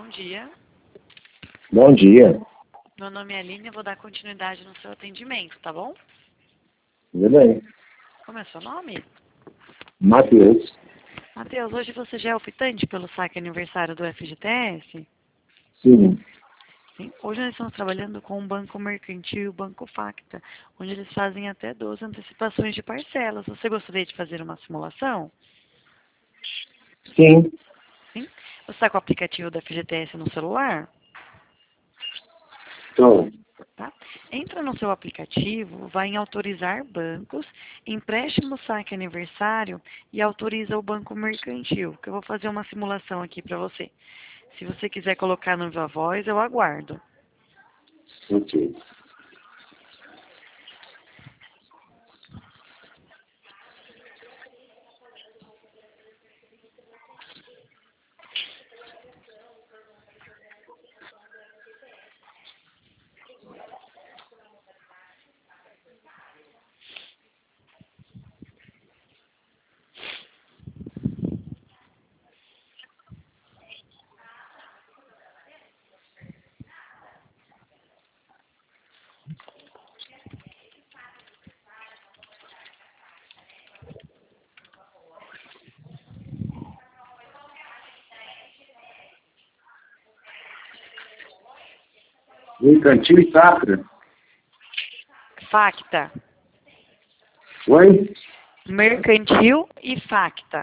dia. Bom dia. Meu nome é Aline, eu vou dar continuidade no seu atendimento, tá bom? Tudo bem? Como é seu nome? Matheus. Matheus, hoje você já é optante pelo saque aniversário do FGTS? Sim. Sim. Hoje nós estamos trabalhando com o Banco Mercantil e o Banco Facta, onde eles fazem até 12 antecipações de parcelas. Você gostaria de fazer uma simulação? Sim. Sim. Você está com o aplicativo da FGTS no celular? Estou. Tá? Entra no seu aplicativo, vai em autorizar bancos, empréstimo saque aniversário e autoriza o Banco Mercantil, que eu vou fazer uma simulação aqui para você. Se você quiser colocar no Viva Voz, eu aguardo. Ok. Mercantil e Safra. Facta. Oi? Mercantil e Facta.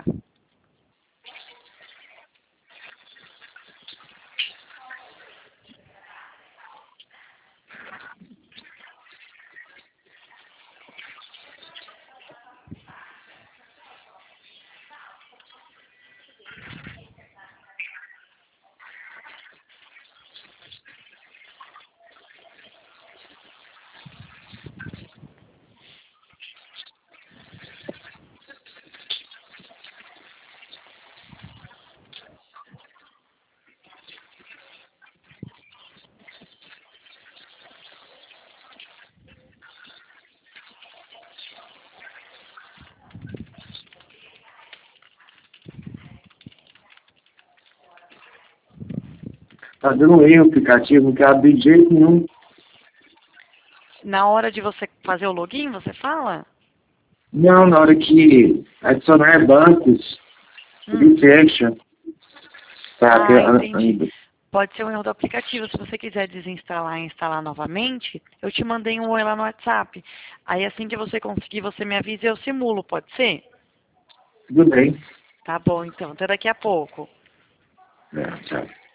Tá dando um erro o aplicativo, não quer abrir de jeito nenhum. Na hora de você fazer o login, você fala? Não, na hora que adicionar bancos, ele fecha. Tá, Entendi. Pode ser um erro do aplicativo. Se você quiser desinstalar e instalar novamente, eu te mandei um oi lá no WhatsApp. Aí assim que você conseguir, você me avisa e eu simulo, pode ser? Tudo bem. Tá bom, então. Até daqui a pouco. É, tchau.